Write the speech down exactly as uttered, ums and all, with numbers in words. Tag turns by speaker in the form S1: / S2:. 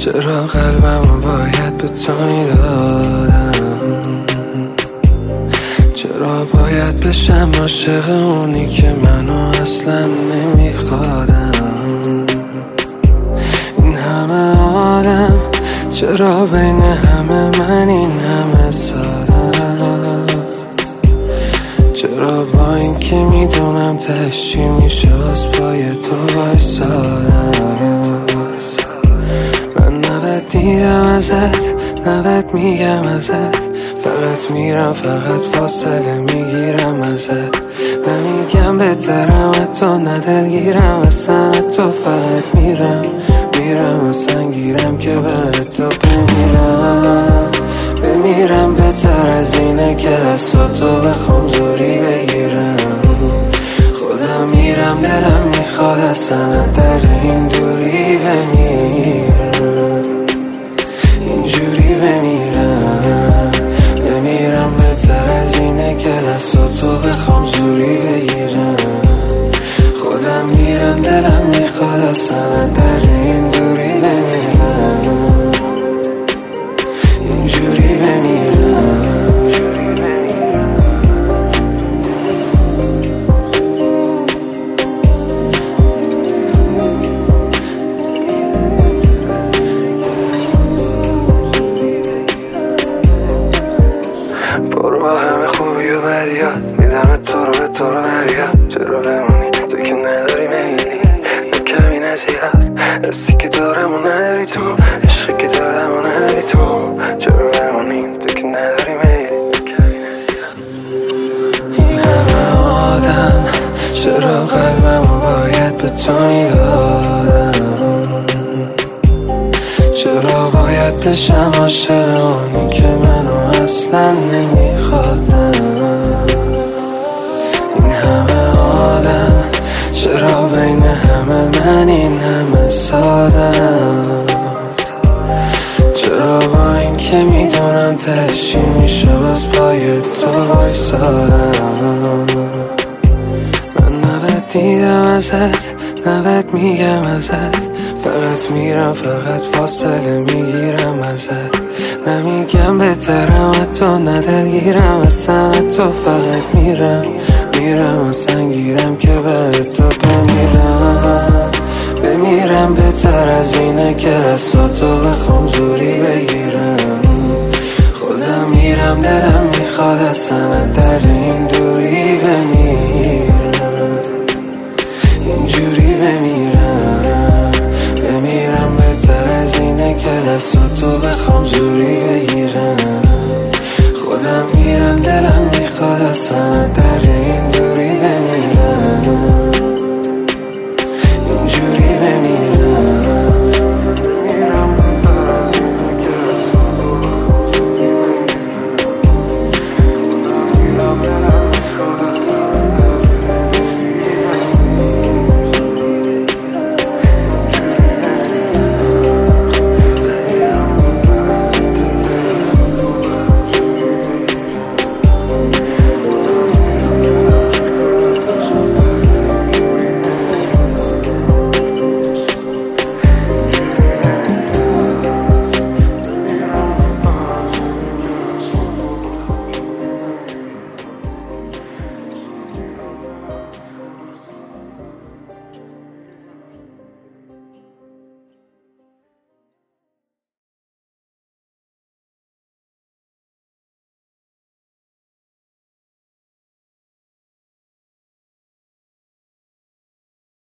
S1: چرا قلبمو باید به تو میدادم؟ چرا باید بشم عاشق اونی که منو اصلا نمیخوادم؟ این همه آدم، چرا بین همه من این همه سادم؟ چرا با این که میدونم تهش چی میشه از پای تو وایسادم؟ من نباید دیدم ازت، نباید میگم ازت، فقط میرم فقط فاصله میگیرم ازت. نمیگم بهترم تو، ندلگیرم اصلا تو، فقط میرم میرم اصلا گیرم که به تو بمیرم بمیرم. بهتر از اینه که دستاتو بخوام زوری بگیرم. خودم میرم دلم میخواد اصلا در این دوری بمیرم، اینجوری بمیرم بمیرم. بهتر از اینه که دستاتو بخوام زوری بگیرم. خودم میرم دلم میخواد اصلا در این دوری بمیرم، اینجوری بمیرم. برو با همه خوبی و بدیات، میدم تو رو به تو رو برگرد. چرا بمونی تو که نداری میلی، نه کمی نه زیاد. حسی که دارم و نداری تو، عشقی که دارم و نداری تو. چرا بمونی تو که نداری میلی. این همه آدم، چرا قلبمو باید به تو میدادم؟ چرا باید بشم عاشق اونی که منو اصلا نمیخوادم؟ این همه آدم، چرا بین همه من این همه سادم؟ چرا با این که میدونم تهش چی میشه باز پای تو وایسادم؟ من نباید دیدم ازت، نباید میگم ازت، فقط میرم فقط فاصله میگیرم ازت. نمیگم بهترم تو، ندلگیرم اصلا تو، فقط میرم میرم اصلا گیرم که به تو بمیرم بمیرم. بهتر از اینه که دستاتو بخوام زوری بگیرم. خودم میرم دلم میخواد اصلا در این دوری بمیرم، اینجوری بمیرم بمیرم. بهتر از اینه که دستاتو بخوام زوری بگیرم. خودم میرم دلم میخواد اصلا در